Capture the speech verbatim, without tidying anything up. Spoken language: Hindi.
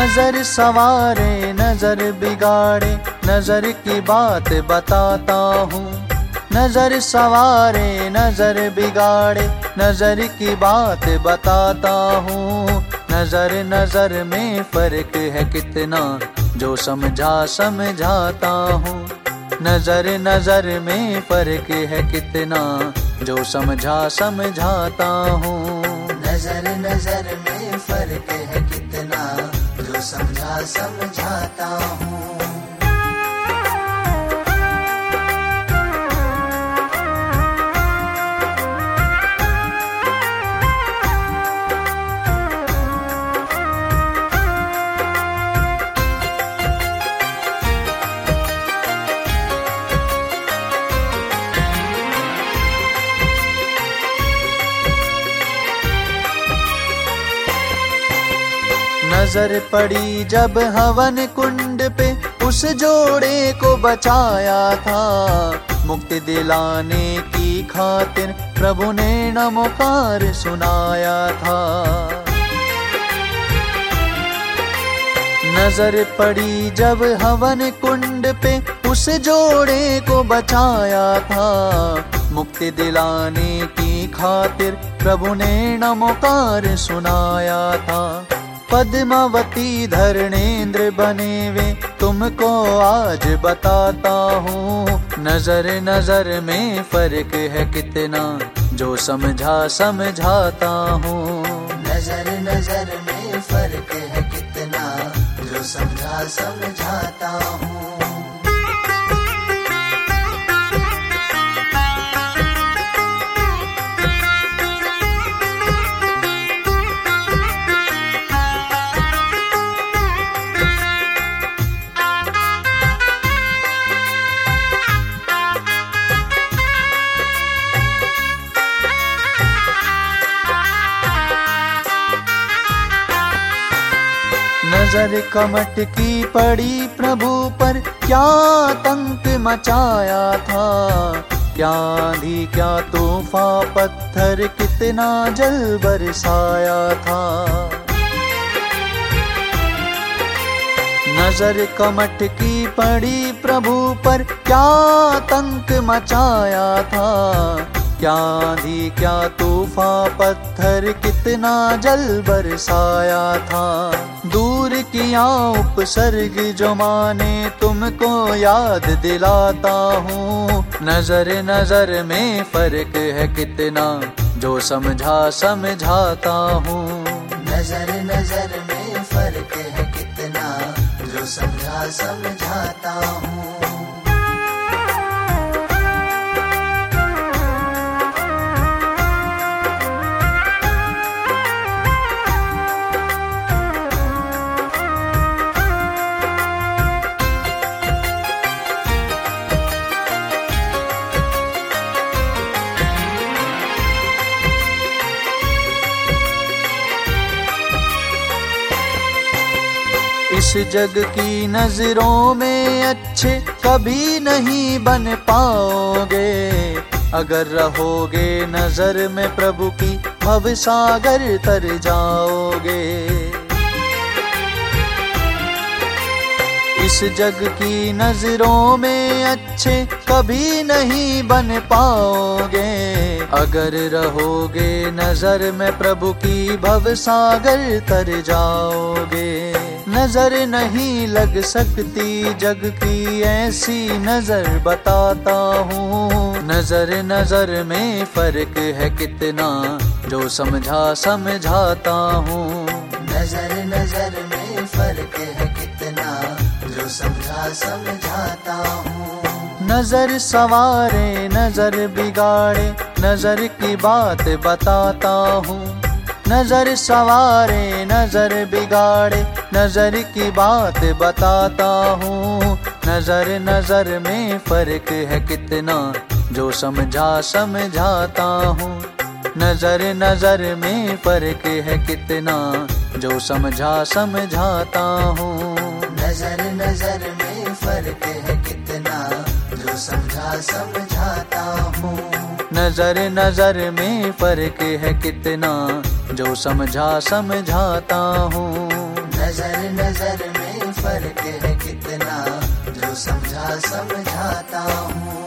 नजर सवारे नजर बिगाड़े, नजर की बात बताता हूँ। नजर सवारे नजर बिगाड़े, नजर की बात बताता हूँ। नजर नजर में फर्क है कितना, जो समझा समझाता हूँ। नजर नजर में फर्क है कितना, जो समझा समझाता हूँ। नजर नजर में फर्क है कितना, जो समझा समझाता हूँ। नजर पड़ी जब हवन कुंड पे, उस जोड़े को बचाया था। मुक्ति दिलाने की खातिर प्रभु ने नमोकार सुनाया था। नजर पड़ी जब हवन कुंड पे, उस जोड़े को बचाया था। मुक्ति दिलाने की खातिर प्रभु ने नमोकार सुनाया था। पद्मावती धरणेंद्र बने वे, तुमको आज बताता हूँ। नजर नजर में फर्क है कितना, जो समझा समझाता हूँ। नजर नजर में फर्क है कितना, जो समझा समझाता हूँ। नजर कमट की पड़ी प्रभु पर, क्या आतंक मचाया था। क्या आंधी क्या तूफान, पत्थर कितना जल बरसाया था। नजर कमट की पड़ी प्रभु पर, क्या आतंक मचाया था। क्या आंधी क्या तूफान, पत्थर कितना जल बरसाया था। दूर किया उपसर्ग जो माने, तुमको याद दिलाता हूँ। नजर नजर में फर्क है कितना, जो समझा समझाता हूँ। नजर नजर में फर्क है कितना, जो समझा समझाता हूँ। इस जग की नजरों में अच्छे कभी नहीं बन पाओगे, अगर रहोगे नजर में प्रभु की, भव सागर तर जाओगे। इस जग की नजरों में अच्छे कभी नहीं बन पाओगे, अगर रहोगे नजर में प्रभु की, भव सागर तर जाओगे। नजर नहीं लग सकती जग की, ऐसी नजर बताता हूँ। नजर नजर में फर्क है कितना, जो समझा समझाता हूँ। नजर नजर में फर्क है कितना, जो समझा समझाता हूँ। नजर सवारे नजर बिगाड़े, नजर की बात बताता हूँ। नजर सवारे नजर बिगाड़े, नजर की बात बताता हूँ। नजर नजर में फर्क है कितना, जो समझा समझाता हूँ। नजर नजर में फर्क है कितना, जो समझा समझाता हूँ। नजर नजर में फर्क है कितना, जो समझा समझाता हूँ। नजर नजर में फर्क है कितना, जो समझा समझाता हूँ। नजर नजर फर्क है कितना, जो समझा समझाता हूँ।